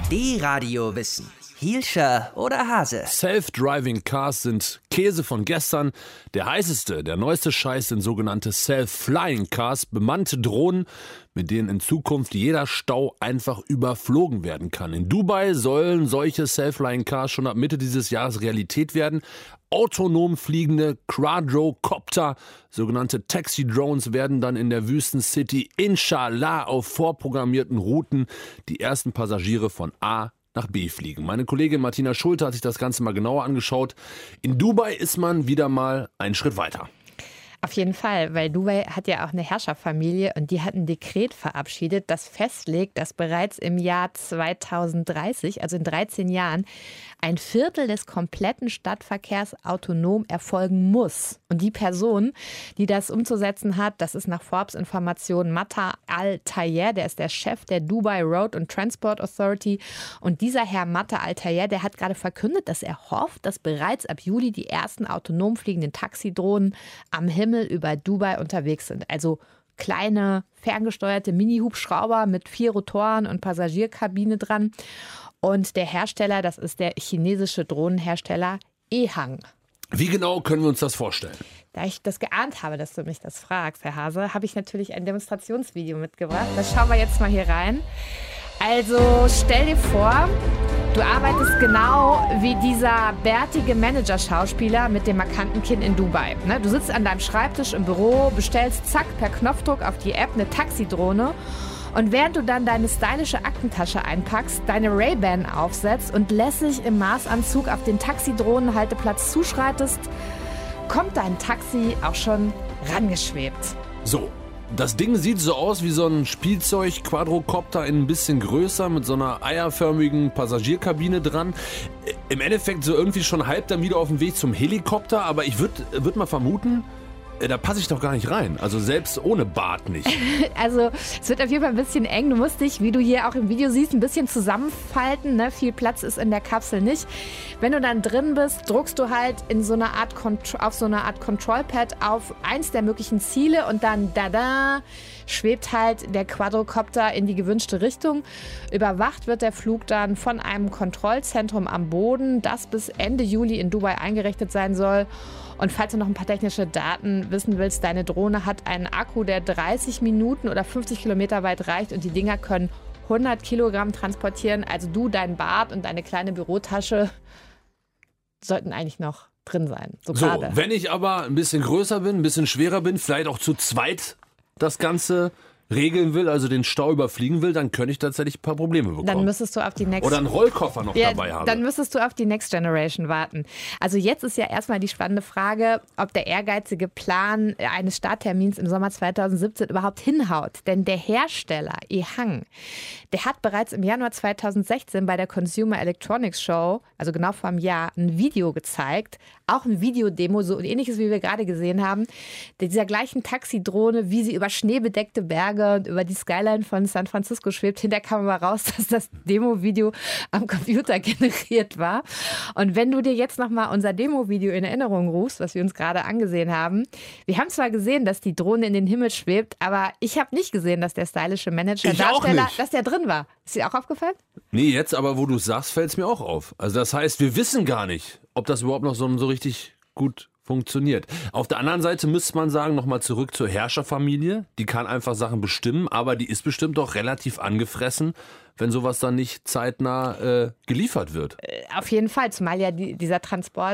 D-Radio Wissen. Hielscher oder Hase? Self-Driving Cars sind Käse von gestern. Der heißeste, der neueste Scheiß sind sogenannte Self-Flying Cars, bemannte Drohnen, mit denen in Zukunft jeder Stau einfach überflogen werden kann. In Dubai sollen solche Self-Flying Cars schon ab Mitte dieses Jahres Realität werden. Autonom fliegende Quadrocopter, sogenannte Taxi-Drones, werden dann in der Wüstencity inshallah auf vorprogrammierten Routen die ersten Passagiere von A nach B fliegen. Meine Kollegin Martina Schulte hat sich das Ganze mal genauer angeschaut. In Dubai ist man wieder mal einen Schritt weiter. Auf jeden Fall, weil Dubai hat ja auch eine Herrscherfamilie und die hat ein Dekret verabschiedet, das festlegt, dass bereits im Jahr 2030, also in 13 Jahren, ein Viertel des kompletten Stadtverkehrs autonom erfolgen muss. Und die Person, die das umzusetzen hat, das ist nach Forbes-Informationen Mata Al-Tayer, der ist der Chef der Dubai Road and Transport Authority. Und dieser Herr Mata Al-Tayer, der hat gerade verkündet, dass er hofft, dass bereits ab Juli die ersten autonom fliegenden Taxidrohnen am Himmel über Dubai unterwegs sind. Also kleine, ferngesteuerte Mini-Hubschrauber mit 4 Rotoren und Passagierkabine dran. Und der Hersteller, das ist der chinesische Drohnenhersteller Ehang. Wie genau können wir uns das vorstellen? Da ich das geahnt habe, dass du mich das fragst, Herr Hase, habe ich natürlich ein Demonstrationsvideo mitgebracht. Das schauen wir jetzt mal hier rein. Also stell dir vor, du arbeitest genau wie dieser bärtige Manager-Schauspieler mit dem markanten Kinn in Dubai. Du sitzt an deinem Schreibtisch im Büro, bestellst zack per Knopfdruck auf die App eine Taxidrohne. Und während du dann deine stylische Aktentasche einpackst, deine Ray-Ban aufsetzt und lässig im Maßanzug auf den Taxidrohnenhalteplatz zuschreitest, kommt dein Taxi auch schon rangeschwebt. So, das Ding sieht so aus wie so ein Spielzeug-Quadrocopter in ein bisschen größer mit so einer eierförmigen Passagierkabine dran. Im Endeffekt so irgendwie schon halb dann wieder auf dem Weg zum Helikopter, aber ich würd mal vermuten, da passe ich doch gar nicht rein. Also selbst ohne Bart nicht. Also es wird auf jeden Fall ein bisschen eng. Du musst dich, wie du hier auch im Video siehst, ein bisschen zusammenfalten. Ne? Viel Platz ist in der Kapsel nicht. Wenn du dann drin bist, druckst du halt in so einer Art auf so einer Art Control-Pad auf eins der möglichen Ziele und dann schwebt halt der Quadrocopter in die gewünschte Richtung. Überwacht wird der Flug dann von einem Kontrollzentrum am Boden, das bis Ende Juli in Dubai eingerichtet sein soll. Und falls du noch ein paar technische Daten wissen willst, deine Drohne hat einen Akku, der 30 Minuten oder 50 Kilometer weit reicht und die Dinger können 100 Kilogramm transportieren. Also du, dein Bart und deine kleine Bürotasche sollten eigentlich noch drin sein. So, wenn ich aber ein bisschen größer bin, ein bisschen schwerer bin, vielleicht auch zu zweit das Ganze regeln will, also den Stau überfliegen will, dann könnte ich tatsächlich ein paar Probleme bekommen. Dann müsstest du auf die Oder einen Rollkoffer noch dabei haben. Dann müsstest du auf die Next Generation warten. Also jetzt ist ja erstmal die spannende Frage, ob der ehrgeizige Plan eines Starttermins im Sommer 2017 überhaupt hinhaut. Denn der Hersteller Ehang, der hat bereits im Januar 2016 bei der Consumer Electronics Show, also genau vor einem Jahr, ein Video gezeigt. Auch ein Videodemo, so ähnliches wie wir gerade gesehen haben, dieser gleichen Taxidrohne, wie sie über schneebedeckte Berge und über die Skyline von San Francisco schwebt. Hinterher kam aber raus, dass das Demo-Video am Computer generiert war. Und wenn du dir jetzt nochmal unser Demo-Video in Erinnerung rufst, was wir uns gerade angesehen haben, wir haben zwar gesehen, dass die Drohne in den Himmel schwebt, aber ich habe nicht gesehen, dass der stylische Manager-Darsteller, dass der drin war. Ist dir auch aufgefallen? Nee, jetzt aber, wo du es sagst, fällt es mir auch auf. Also das heißt, wir wissen gar nicht, ob das überhaupt noch so richtig gut funktioniert. Auf der anderen Seite müsste man sagen, nochmal zurück zur Herrscherfamilie. Die kann einfach Sachen bestimmen, aber die ist bestimmt doch relativ angefressen, wenn sowas dann nicht zeitnah geliefert wird. Auf jeden Fall, zumal ja dieser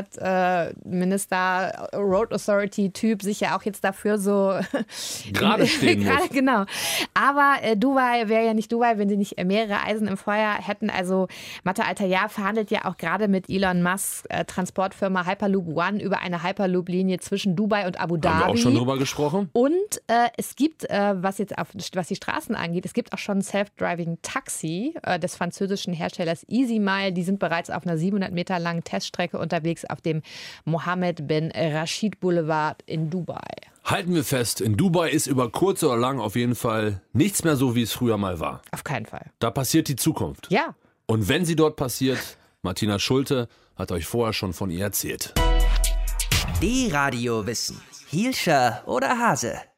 Transportminister, Road Authority-Typ sich ja auch jetzt dafür so gerade stehen muss. Genau. Aber Dubai wäre ja nicht Dubai, wenn sie nicht mehrere Eisen im Feuer hätten. Also Mata Al-Tayer verhandelt ja auch gerade mit Elon Musk, Transportfirma Hyperloop One, über eine Hyperloop-Linie zwischen Dubai und Abu Dhabi. Haben wir auch schon drüber gesprochen. Und es gibt, was die Straßen angeht, es gibt auch schon Self-Driving Taxi des französischen Herstellers EasyMile. Die sind bereits auf einer 700 Meter langen Teststrecke unterwegs auf dem Mohammed bin Rashid Boulevard in Dubai. Halten wir fest, in Dubai ist über kurz oder lang auf jeden Fall nichts mehr so, wie es früher mal war. Auf keinen Fall. Da passiert die Zukunft. Ja. Und wenn sie dort passiert, Martina Schulte hat euch vorher schon von ihr erzählt. D-Radio Wissen. Hielscher oder Hase?